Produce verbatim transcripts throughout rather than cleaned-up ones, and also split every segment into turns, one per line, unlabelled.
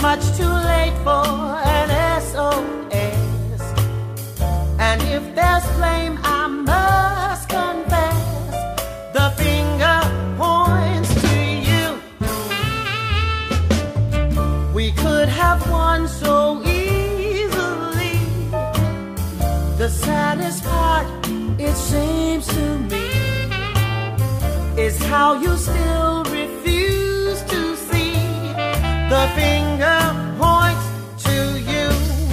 much too late for an S O S. And if there's blame, I must confess, the finger points to you. We could have won so easily. The saddest part, it seems to me, is how you still refuse to see the finger points to you.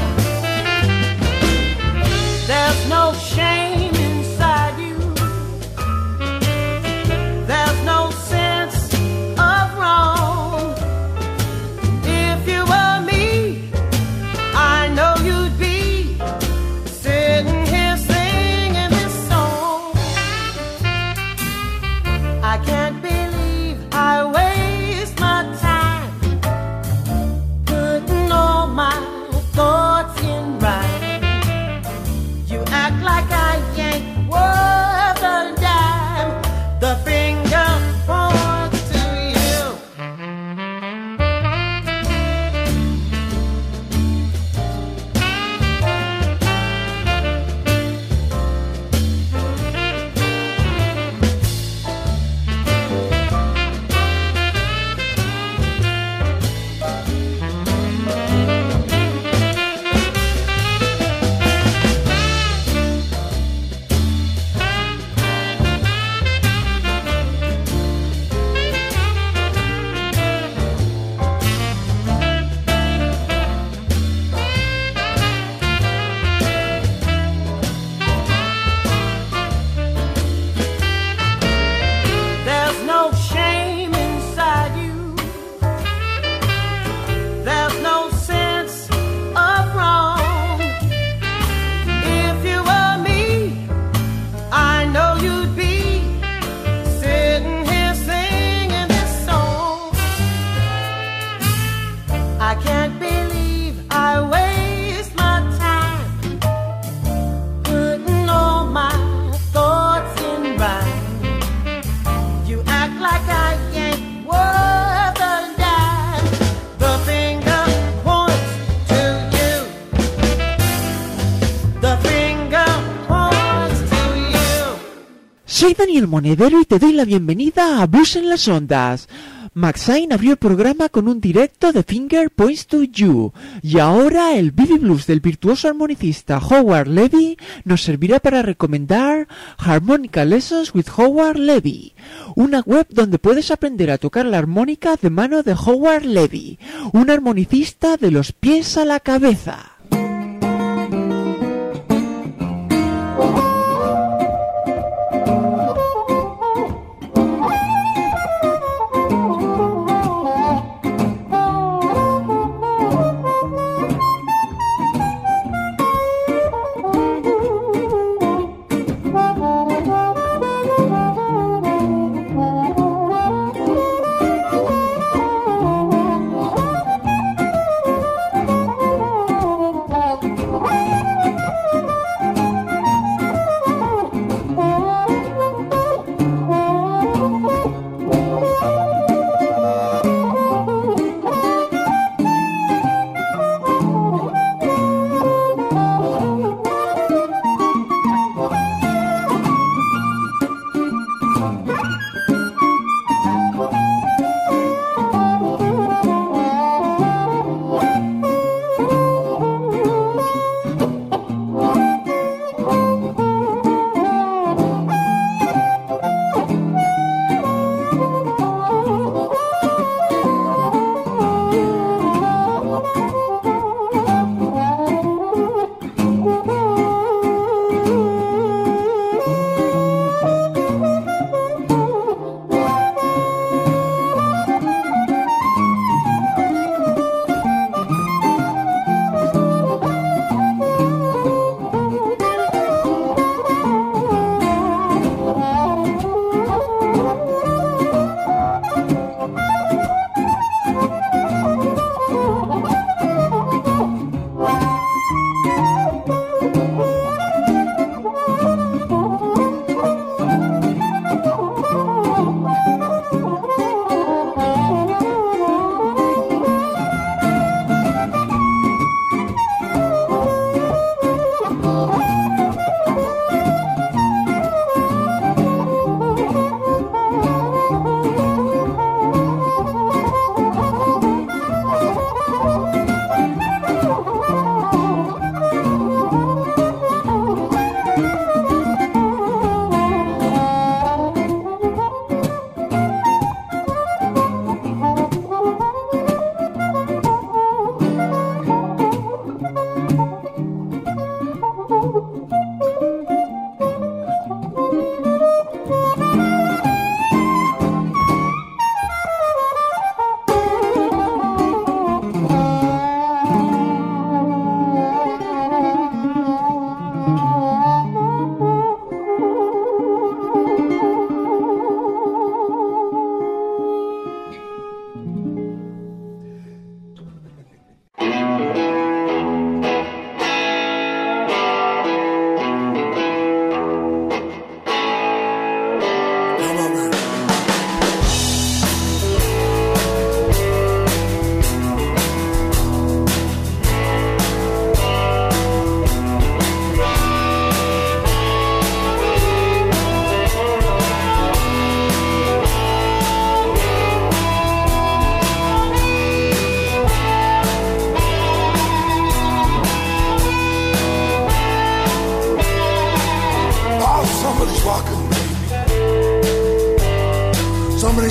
There's no shame inside you. There's no sense of wrong. If you were me, I know you'd be sitting here singing this song. I can't believe I waste my time putting all my thoughts in rhyme. You act like I ain't worth a dime. The finger points to you. There's no shame inside you. There's no sense of wrong. If you were me, I know you'd be sitting here singing this song. I can't believe I waste my time putting all my thoughts in rhyme. You act like I ain't worth a dime. The finger points to you. The finger points to you.
Soy Daniel Monedero y te doy la bienvenida a Blues en las Ondas. Maxine abrió el programa con un directo de Finger Points to You, y ahora el Baby Blues del virtuoso armonicista Howard Levy nos servirá para recomendar Harmonica Lessons with Howard Levy, una web donde puedes aprender a tocar la armónica de mano de Howard Levy, un armonicista de los pies a la cabeza.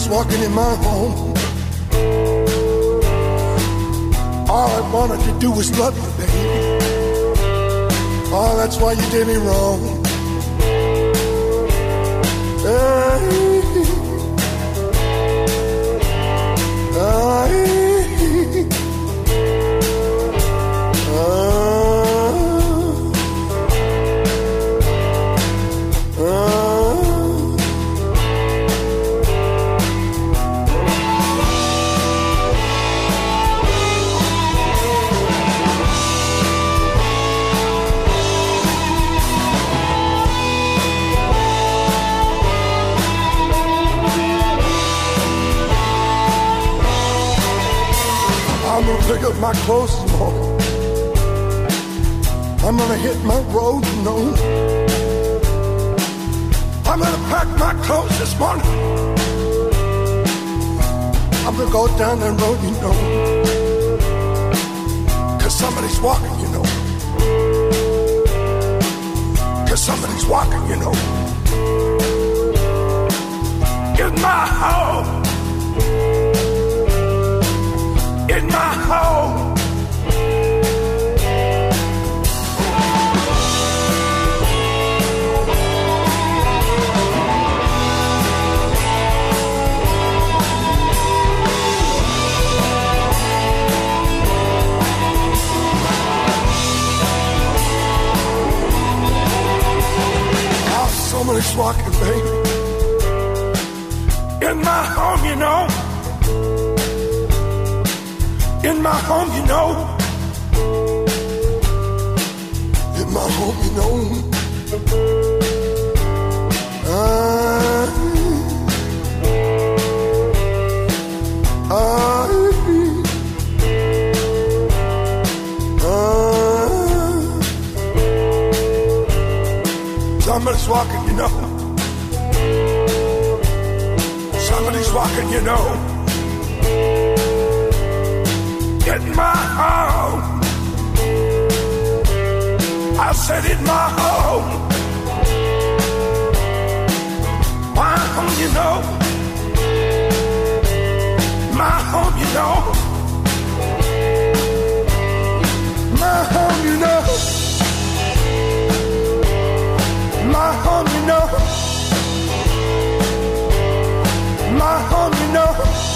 somebody's walking in my home. All I wanted to do was love you, baby. Oh, that's why you did me wrong. Hey, hey, uh, uh. I'm gonna pick up my clothes this morning. I'm gonna hit my road, you know. I'm gonna pack my clothes this morning. I'm gonna go down that road, you know. Cause somebody's walking, you know. Cause somebody's walking, you know. In my home. In my home. Oh, somebody's walking, baby. In my home, you know. In my home, you know. In my home, you know. Uh, uh, uh, somebody's walking, you know. Somebody's walking, you know. In my home. I said in my home. My home, you know. My home, you know. My home, you know. My home, you know. My home, you know.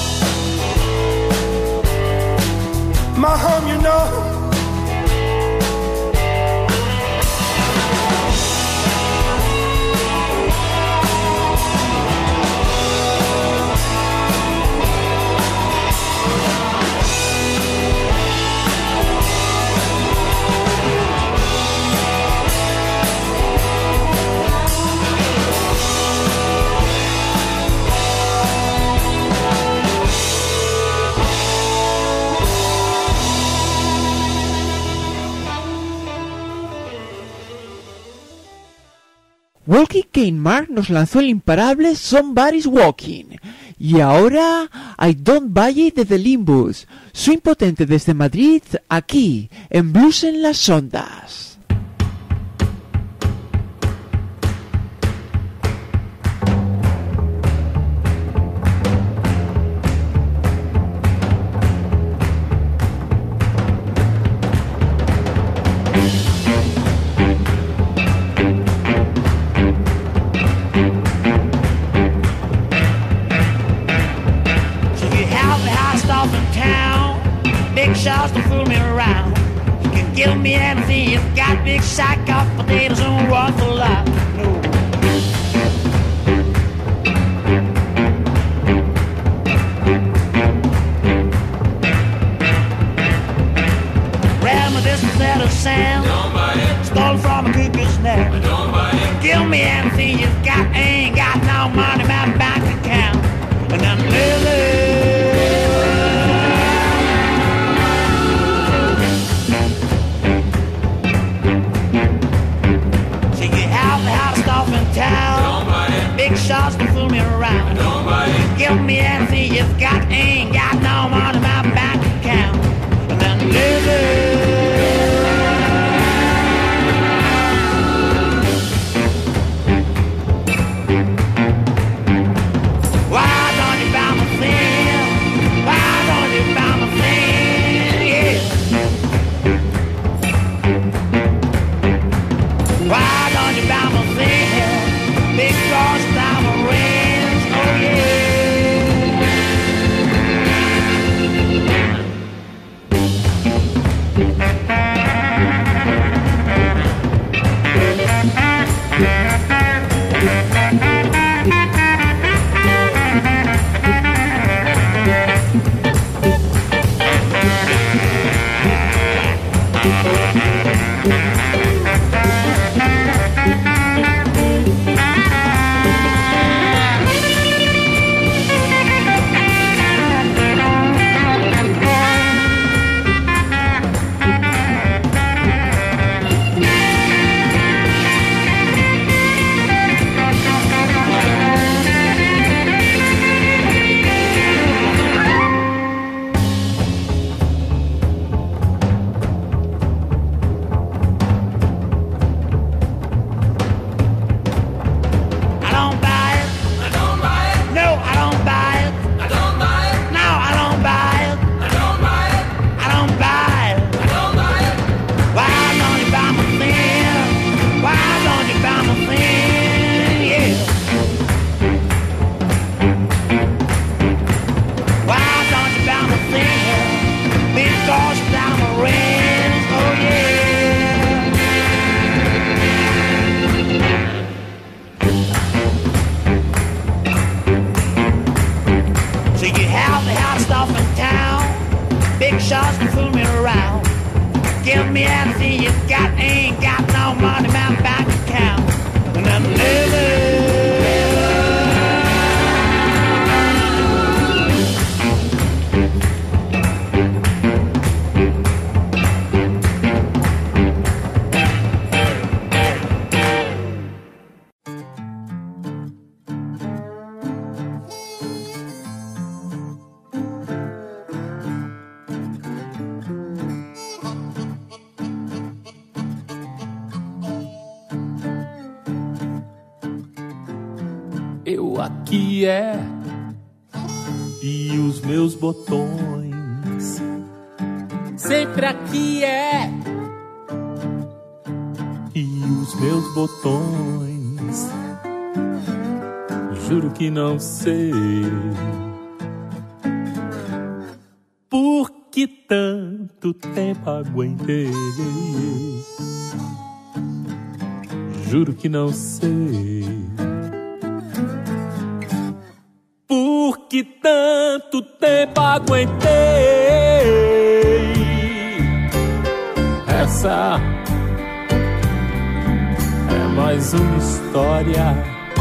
My home, you know.
Walking Kane Mark nos lanzó el imparable Somebody's Walking. Y ahora I Don't Buy It de The Limbus. Su impotente desde Madrid, aquí, en Blues en las Ondas.
Shots to fool me around. You can give me anything. You've got big sack of potatoes and one for life. No. Grab me this set of sand. Don't buy it. Stole from a cuckoo's nest. Don't buy it. Give me anything you've got. Ain't got no money in my bank account. And then Lily. Big shots to fool me around. Don't buy it. Give me anything you've got. Ain't got no money in my bank account. And then Lily. big shots to fool me around. Give me everything you got, ain't got no money in my bank account. And I'm living.
Eu aqui é, e os meus botões sempre aqui é, e os meus botões juro que não sei por que tanto tempo aguentei, juro que não sei por que tanto tempo aguentei. Essa é mais uma história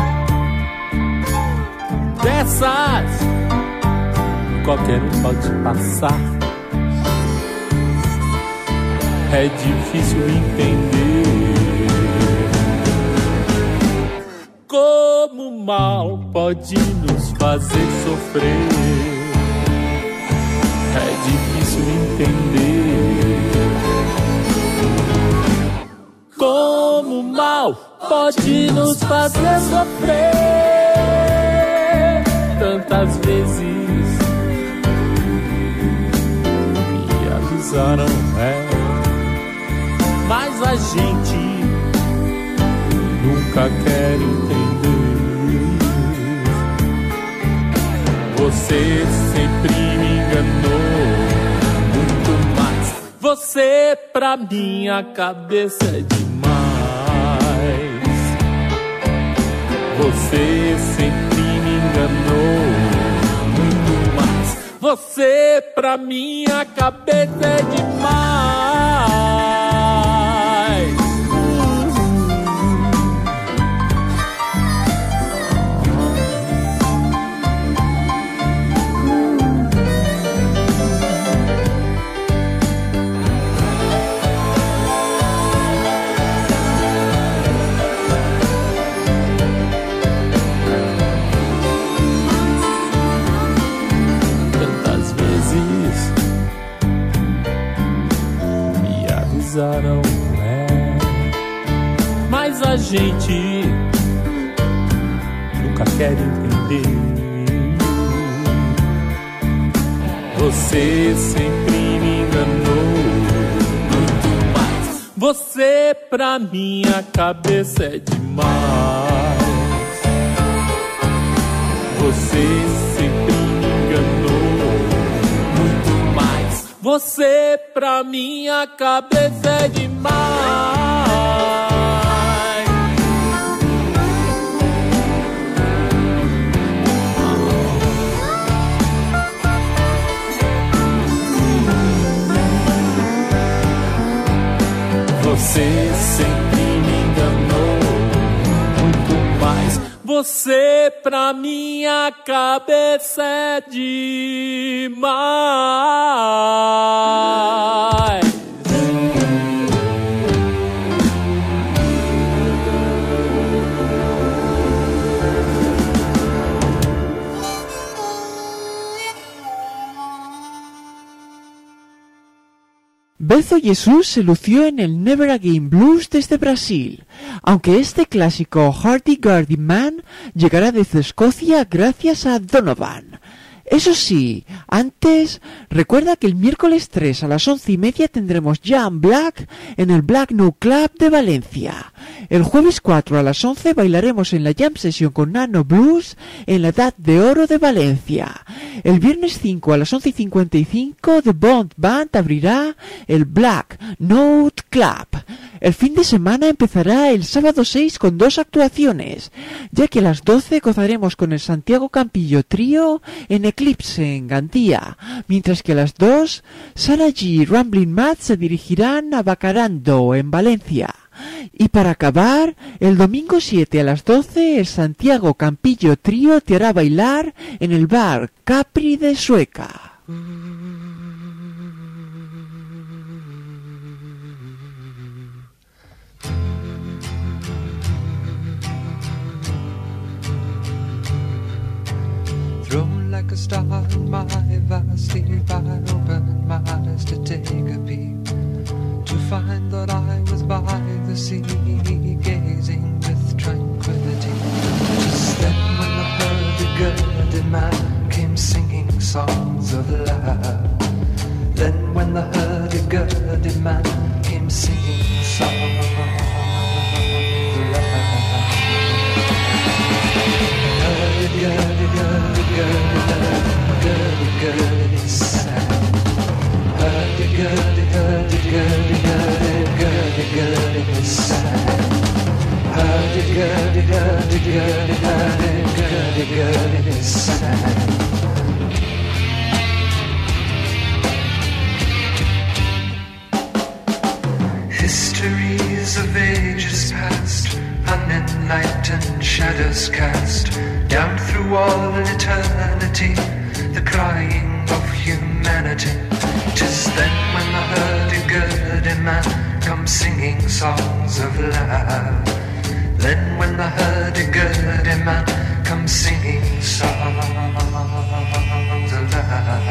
dessas qualquer um pode passar. É difícil entender como o mal pode nos fazer sofrer. É difícil entender como o mal pode nos fazer sofrer. Tantas vezes me avisaram, é, mas a gente nunca quer entender. Você sempre me enganou muito mais. Você pra minha cabeça é demais. Você sempre me enganou muito mais. Você pra minha cabeça é demais. É, mas a gente nunca quer entender. Você sempre me enganou muito mais. Você pra minha cabeça é demais. Você sempre me enganou muito mais. Você pra minha cabeça é demais. Você sempre me enganou muito mais. Você pra minha cabeça é demais.
Bezo Jesús se lució en el Never Again Blues desde Brasil, aunque este clásico Hardy-Gurdy Man llegará desde Escocia gracias a Donovan. Eso sí, antes, recuerda que el miércoles tres a las once y media tendremos Jam Black en el Black No Club de Valencia. El jueves cuatro a las once bailaremos en la Jam Session con Nano Blues en la Edad de Oro de Valencia. El viernes cinco a las once y cincuenta y cinco The Bond Band abrirá el Black Note Club. El fin de semana empezará el sábado seis con dos actuaciones, ya que a las doce gozaremos con el Santiago Campillo Trío en Eclipse, en Gandía, mientras que a las dos, Sara G y Rambling Matt se dirigirán a Bacarando, en Valencia. Y para acabar, el domingo siete a las doce, el Santiago Campillo Trío te hará bailar en el bar Capri de Sueca.
Thrown like a star in my vast sleep, I opened my eyes to take a peek, to find that I was by the sea, gazing with tranquility. Just then when the hurdy-gurdy man came singing songs of love, then when the hurdy-gurdy man came singing songs of love, hurdy-gurdy-gurdy Hurdy-gurdy sang. Hurdy-gurdy, hurdy-gurdy, hurdy-gurdy sang. Hurdy-gurdy, hurdy-gurdy, hurdy-gurdy sang. Histories of ages past, unenlightened shadows cast down through all eternity, the crying of humanity. 'Tis then when the hurdy-gurdy man comes singing songs of love. Then when the hurdy-gurdy man comes singing songs of love.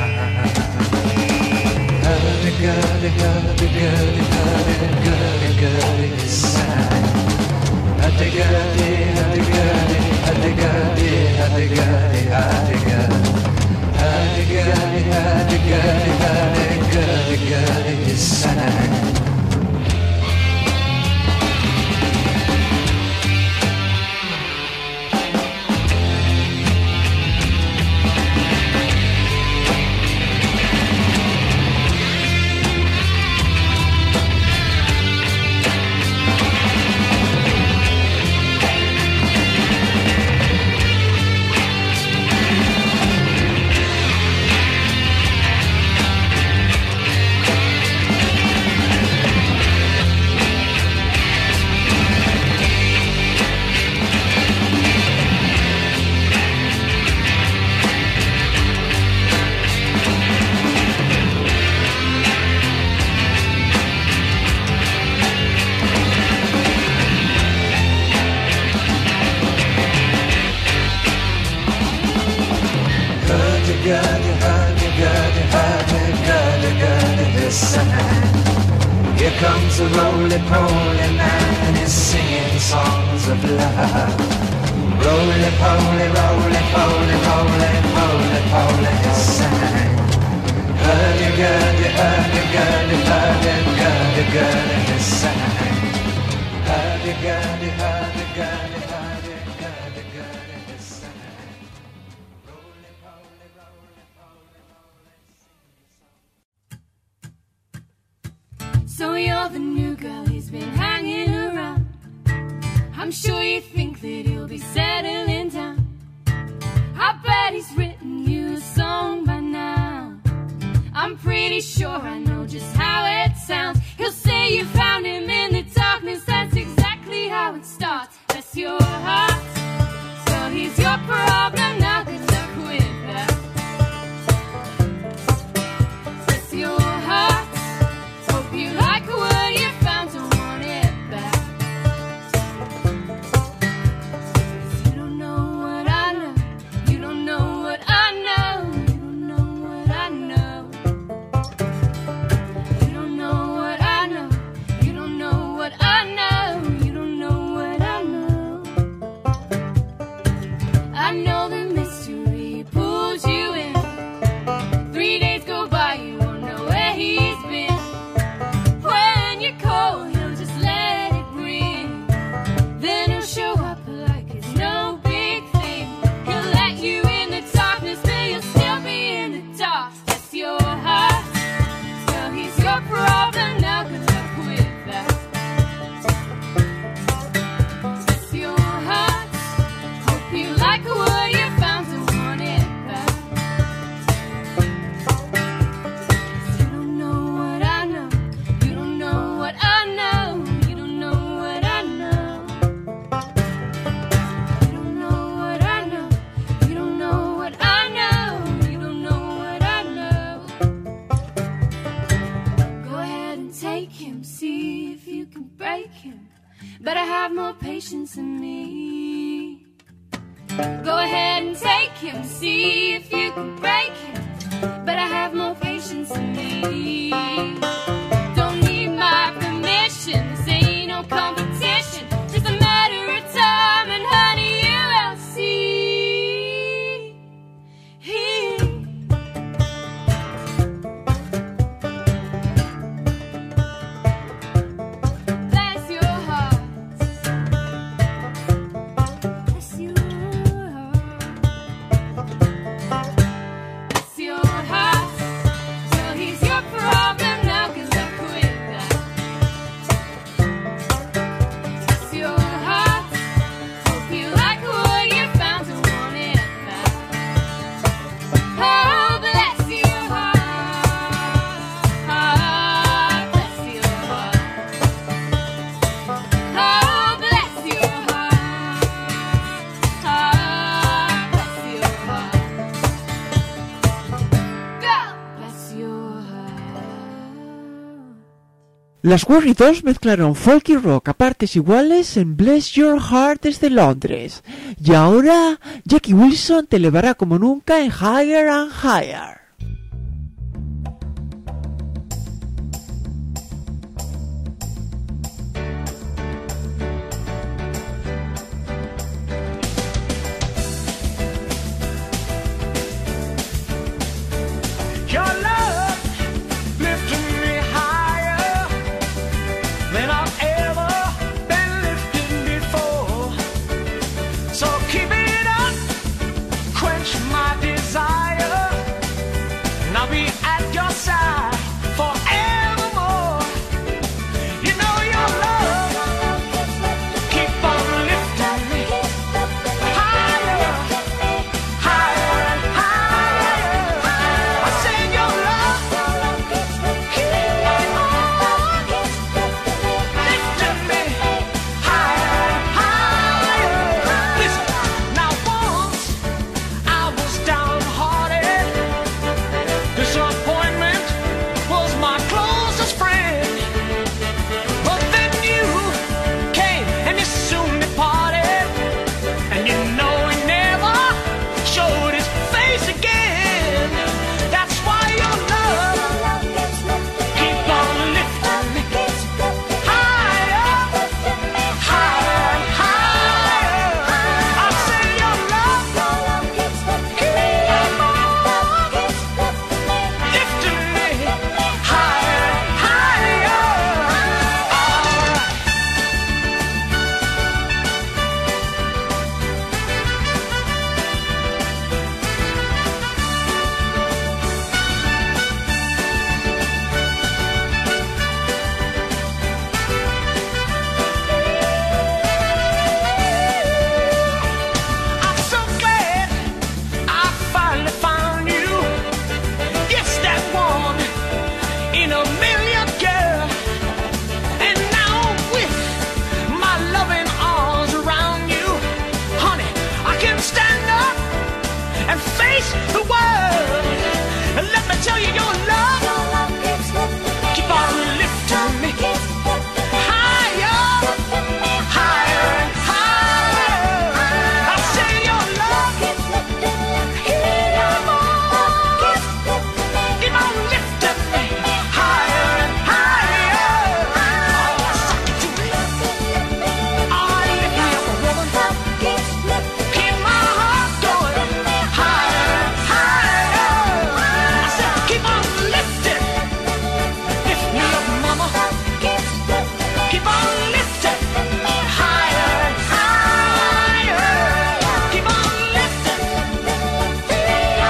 Hurdy-gurdy, hurdy-gurdy, hurdy-gurdy-gurdy sang. Hurdy-gurdy, hurdy-gurdy, hurdy-gurdy, hurdy-gurdy, hurdy-gurdy. Hurdy-gurdy, hurdy-gurdy, hurdy-gurdy-gurdy sang. Here comes a roly-poly man and he's singing songs of love. Roly-poly, roly-poly, roly-poly-poly, he sang. Hurdy-gurdy, hurdy-gurdy, hurdy-gurdy-gurdy, he sang. Hurdy-gurdy, hurdy-gurdy, hurdy-gurdy-gurdy, he sang. Roly-poly, roly-poly, roly-sing.
So you're the new girl he's been hanging around. I'm sure you think that he'll be settling down. I bet he's written you a song by now. I'm pretty sure I know just how it sounds. He'll say you found him in the darkness. That's exactly how it starts. That's your heart. So he's your problem now. Good luck with that. That's your heart. Hope you like what you found, don't want it back. 'Cause you don't know what I know. You don't know what I know. You don't know what I know. You don't know what I know. You don't know what I know. You don't know what I know. I know the mystery better have more patience than me. Go ahead and take him, see if you can break him, better have more patience than me. Don't need my permission, this ain't no competition, just a matter of time, and honey, you will see. Bless your heart, bless your heart, bless your heart. So he's your problem now, 'cause I quit that. Bless your heart, hope you like what you found to want it back. Oh, bless your heart, bless your heart. Oh, bless your heart, bless your heart. Go, bless your heart.
Las Warry dos mezclaron folk y rock a partes iguales en Bless Your Heart desde Londres. Y ahora Jackie Wilson te elevará como nunca en Higher and Higher.
Your love lifted me higher than I've ever been lifted before. So keep it up, quench my desire, and I'll be at your side forevermore. You know your love keep on lifting me higher, higher and higher. I say your love keep on lifting me higher and higher. Listen, now once I was downhearted, disappointment was my closest friend. But then you came and you soon departed, and you know he never showed his face again. That's why your love keep on lifting me higher, higher and higher. I say your love keep on lifting me higher, higher. I'm so glad I finally found you. Yes, that one in a million, girl. And now with my loving arms around you, honey, I can stand up and face the world. And let me tell you, your love keep on lifting me higher, higher and higher. I say your love keep on, keep on lifting me higher and higher. Oh, suck it to me. Oh, lift me up, woman. Keep my heart going higher and higher. I said keep on lifting. Lift me up, mama. Keep on lifting higher and higher. Keep on lifting higher,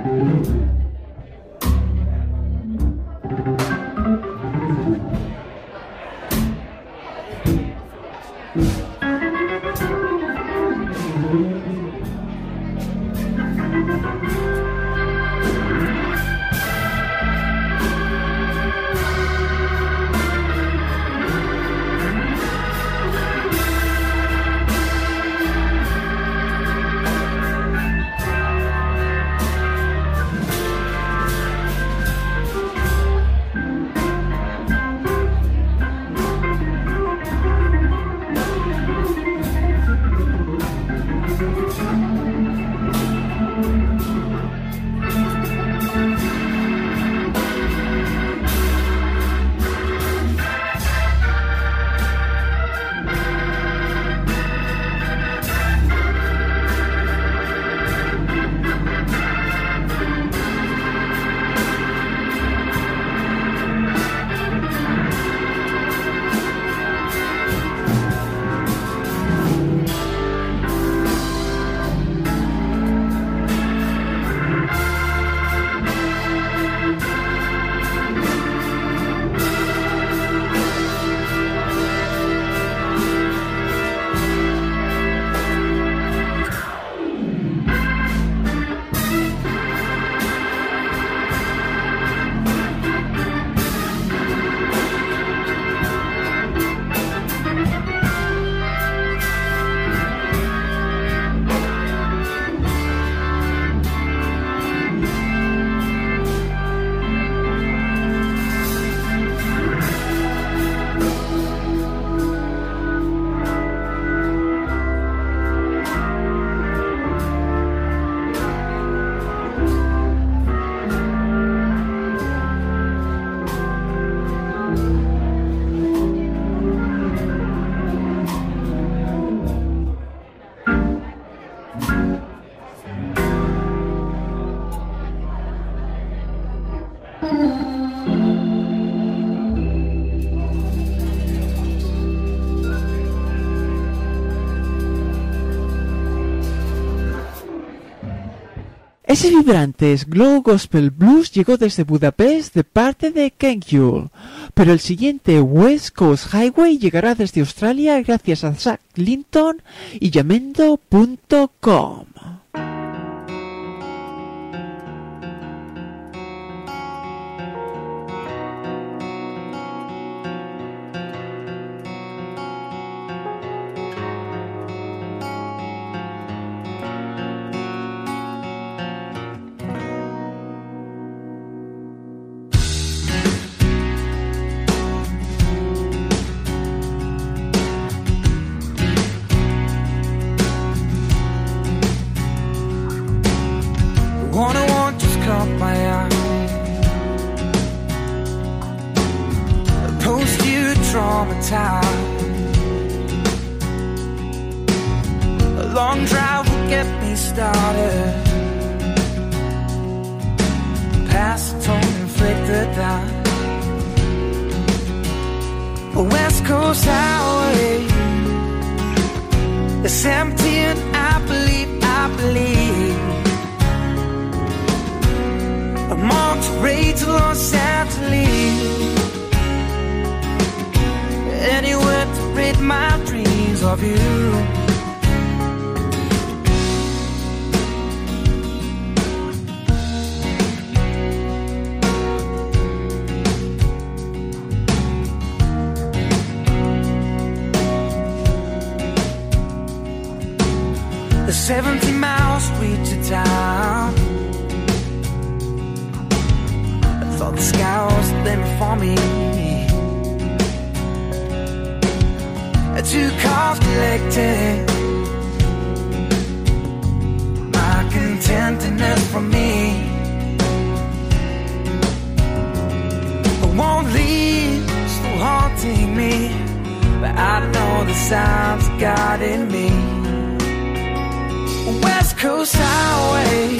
Ese vibrante Glow Gospel Blues llegó desde Budapest de parte de Ken Yule, pero el siguiente West Coast Highway llegará desde Australia gracias a Zach Linton y Yamendo punto com.
A long drive will get me started. Past the tone, inflict the dime. A West Coast highway, it's empty and I believe, I believe I'm Monterey to Los Angeles, anywhere to rid my dreams of you. The seventy miles reach to town. I thought the sky was the limit for me. Two cars collected, my contentedness from me. I won't leave, still haunting me, but I know the signs got in me. West Coast Highway,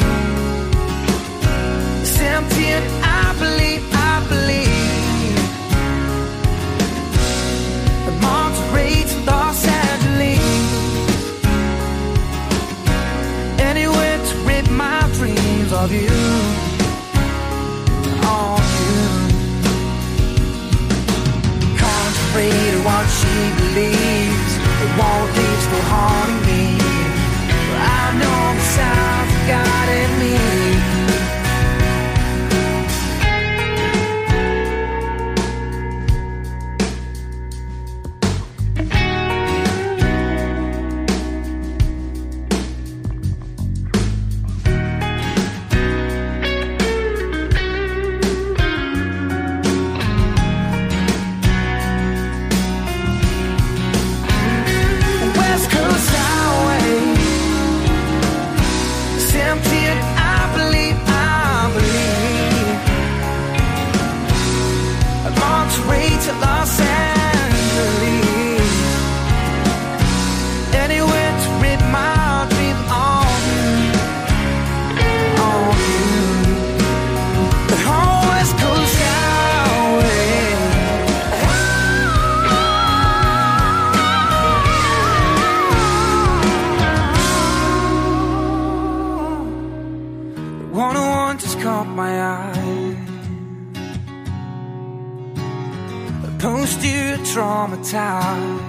it's empty and I believe, I believe that Monterey to Los Angeles, anywhere to rid my dreams of you. one just caught my eye. Post you traumatized.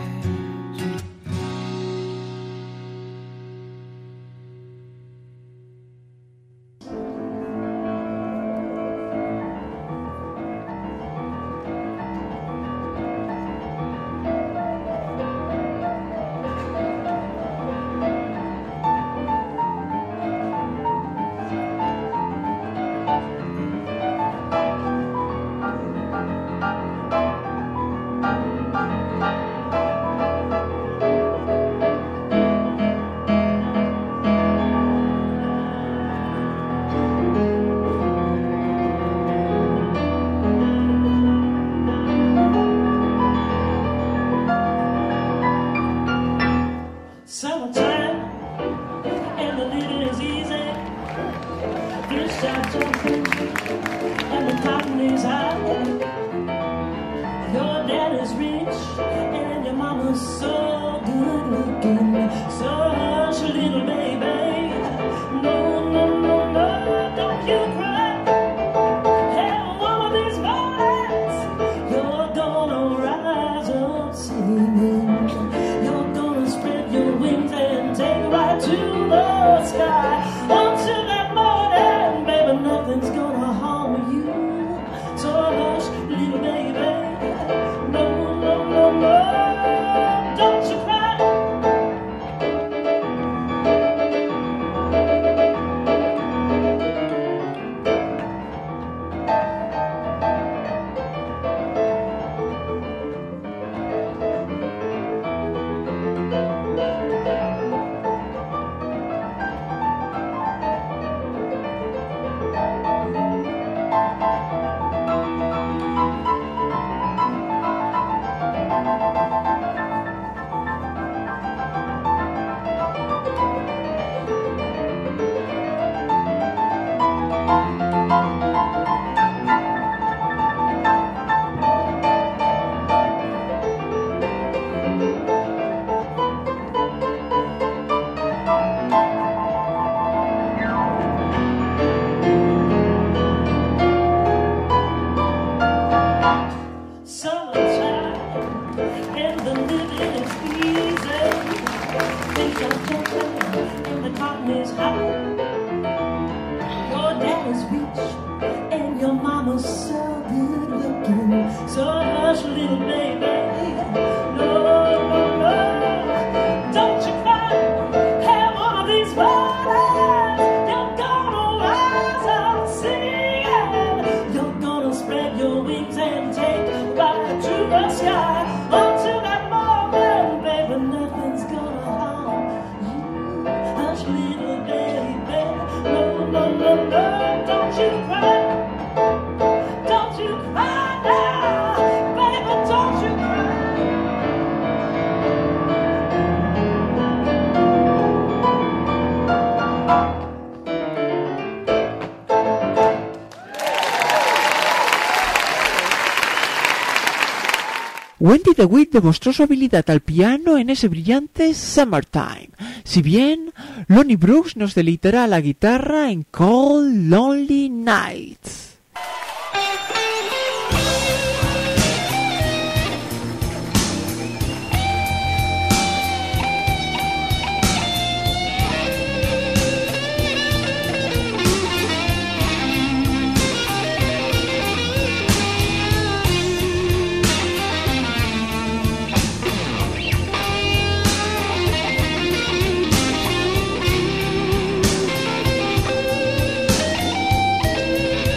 Wendy DeWitt demostró su habilidad al piano en ese brillante Summertime, si bien Lonnie Brooks nos deleitará a la guitarra en Cold Lonely Nights.
Thank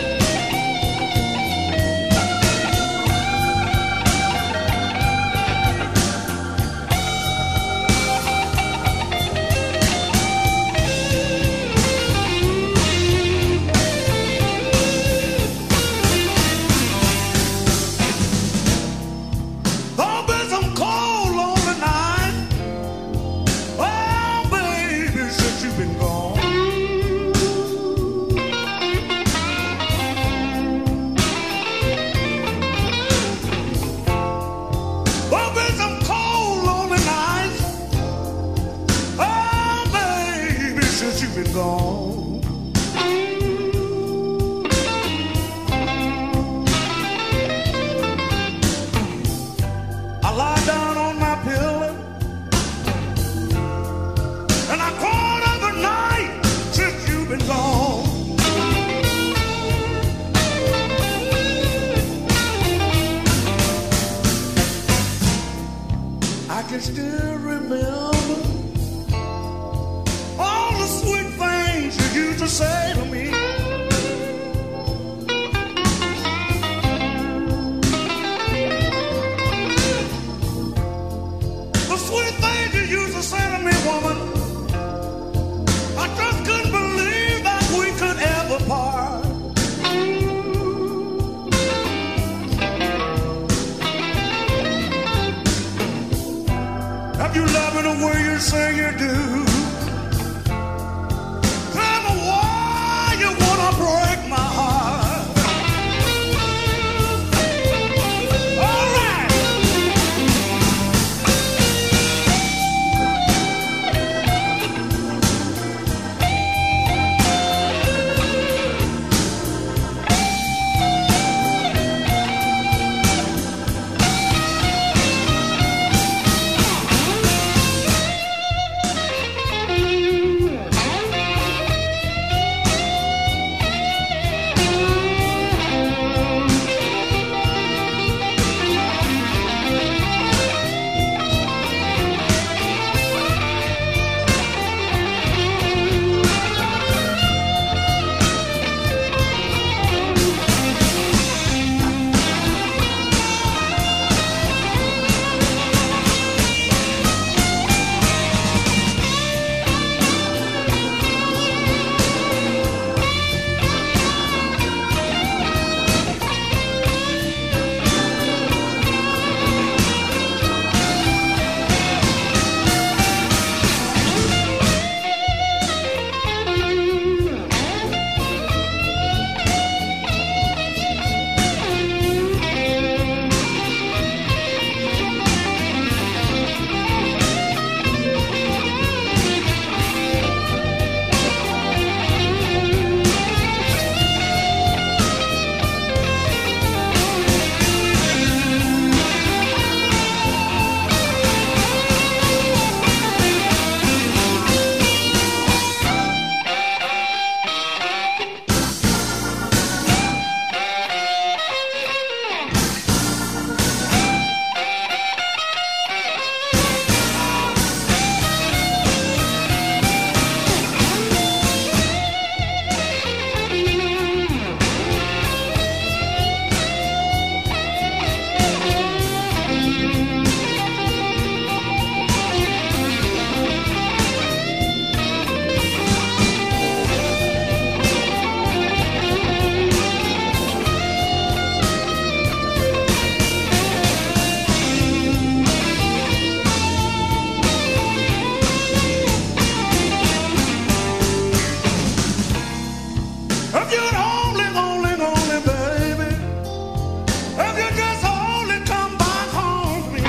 If you'd only, only, only, baby, if you just only come back home to me.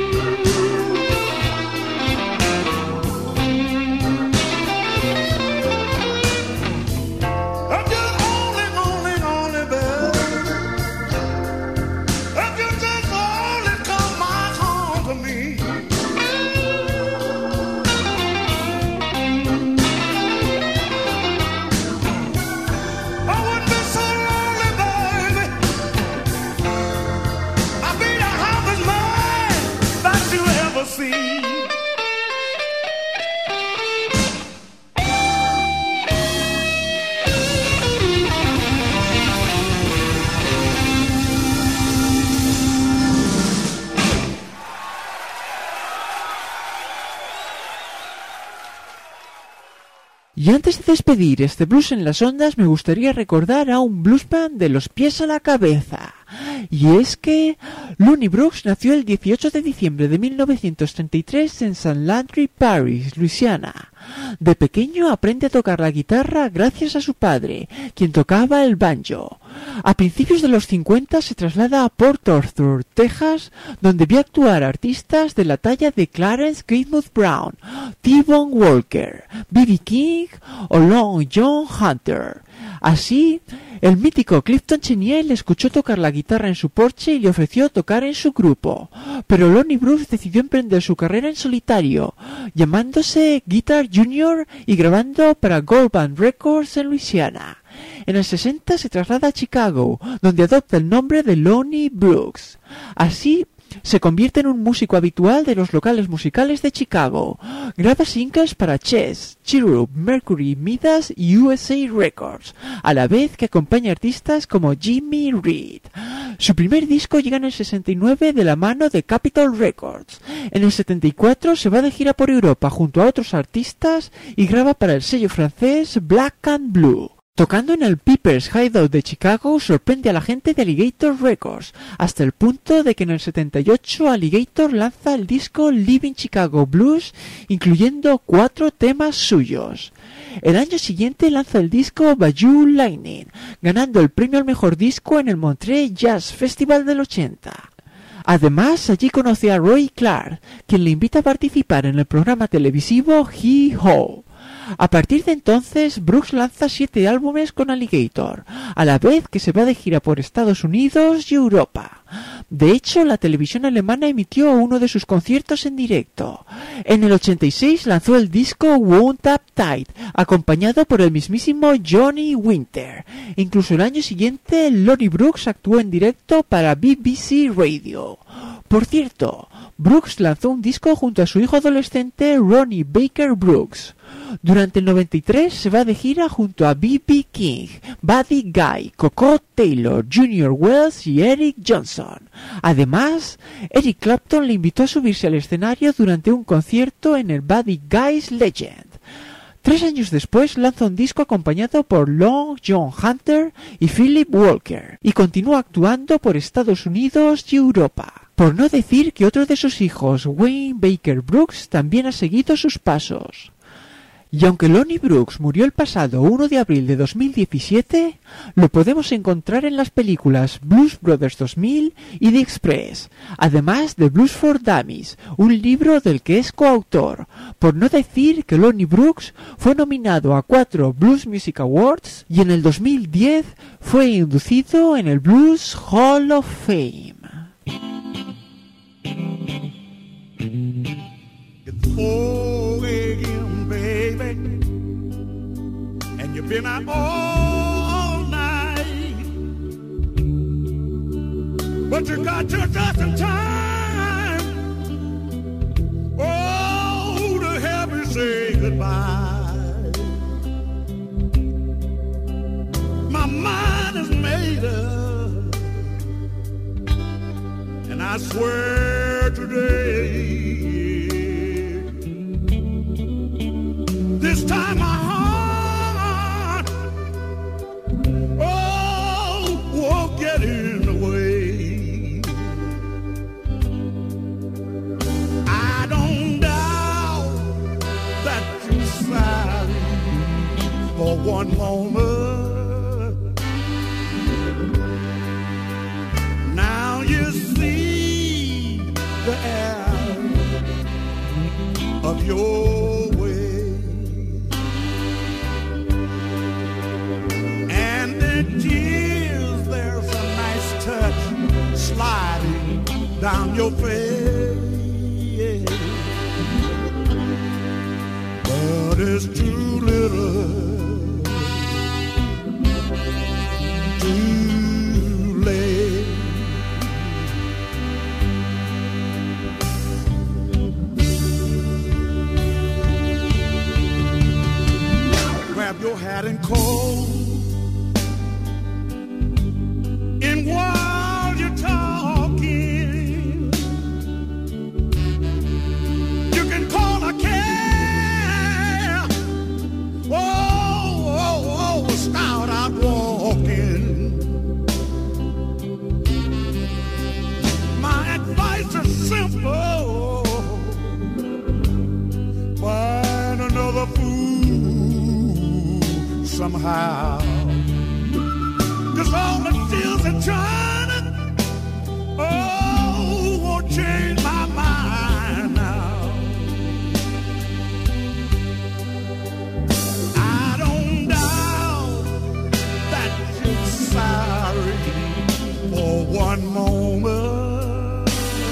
If you'd only, only, only, baby, if you just only come back home to me. I wouldn't be so lonely, baby. I'd be the happiest man that you ever see.
Y antes de despedir este blues en las ondas, me gustaría recordar a un bluesman de los pies a la cabeza. Y es que Lonnie Brooks nació el dieciocho de diciembre de mil novecientos treinta y tres en Saint Landry Parish, Luisiana. De pequeño aprende a tocar la guitarra gracias a su padre, quien tocaba el banjo. A principios de los cincuenta se traslada a Port Arthur, Texas, donde vio actuar artistas de la talla de Clarence Greatmouth Brown, T-Bone Walker, B B King o Long John Hunter. Así, el mítico Clifton Chenier le escuchó tocar la guitarra en su porche y le ofreció tocar en su grupo. Pero Lonnie Brooks decidió emprender su carrera en solitario, llamándose Guitar Junior y grabando para Gold Band Records en Luisiana. En el sesenta se traslada a Chicago, donde adopta el nombre de Lonnie Brooks. Así, se convierte en un músico habitual de los locales musicales de Chicago. Graba singles para Chess, Cherub, Mercury, Midas y U S A Records, a la vez que acompaña artistas como Jimmy Reed. Su primer disco llega en el sesenta y nueve de la mano de Capitol Records. En el setenta y cuatro se va de gira por Europa junto a otros artistas y graba para el sello francés Black and Blue. Tocando en el Piper's Hideout de Chicago, sorprende a la gente de Alligator Records, hasta el punto de que en el setenta y ocho Alligator lanza el disco Living Chicago Blues, incluyendo cuatro temas suyos. El año siguiente lanza el disco Bayou Lightning, ganando el premio al mejor disco en el Monterey Jazz Festival del ochenta. Además, allí conoce a Roy Clark, quien le invita a participar en el programa televisivo Hee Haw. A partir de entonces, Brooks lanza siete álbumes con Alligator, a la vez que se va de gira por Estados Unidos y Europa. De hecho, la televisión alemana emitió uno de sus conciertos en directo. En el ochenta y seis lanzó el disco Wound Up Tight, acompañado por el mismísimo Johnny Winter. Incluso el año siguiente, Lonnie Brooks actuó en directo para B B C Radio. Por cierto, Brooks lanzó un disco junto a su hijo adolescente Ronnie Baker Brooks. Durante el noventa y tres se va de gira junto a B B King, Buddy Guy, Coco Taylor, Junior Wells y Eric Johnson. Además, Eric Clapton le invitó a subirse al escenario durante un concierto en el Buddy Guy's Legend. Tres años después lanza un disco acompañado por Long John Hunter y Philip Walker y continúa actuando por Estados Unidos y Europa. Por no decir que otro de sus hijos, Wayne Baker Brooks, también ha seguido sus pasos. Y aunque Lonnie Brooks murió el pasado primero de abril de dos mil diecisiete, lo podemos encontrar en las películas Blues Brothers dos mil y The Express, además de Blues for Dummies, un libro del que es coautor, por no decir que Lonnie Brooks fue nominado a cuatro Blues Music Awards y en el dos mil diez fue inducido en el Blues Hall of Fame.
Oh, again, baby, and you've been out all night, but you got your just in time. Oh, to help you say goodbye. My mind is made up, and I swear today, this time my heart, oh, won't get in the way. I don't doubt that you're sorry for one moment, tears, there's a nice touch sliding down your face. But it's too little, too late. Grab your hat and coat, and while you're talking, you can call a cab. Oh, oh, oh, start out walking. My advice is simple: find another fool somehow. 'Cause all the deals are trying, oh, won't change my mind now. I don't doubt that you're sorry for one moment.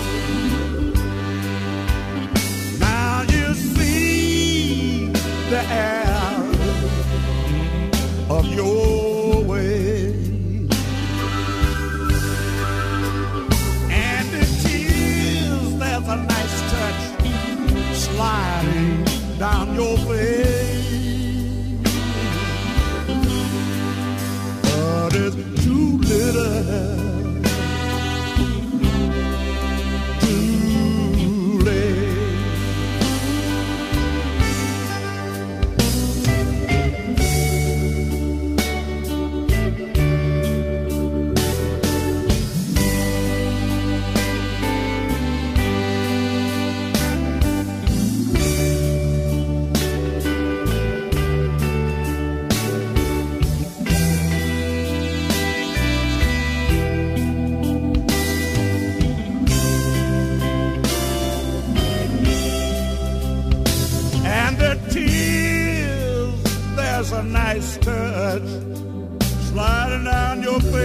Now you see the error of your way. A nice touch sliding down your face, but it's too little, too late. A nice touch sliding down your face.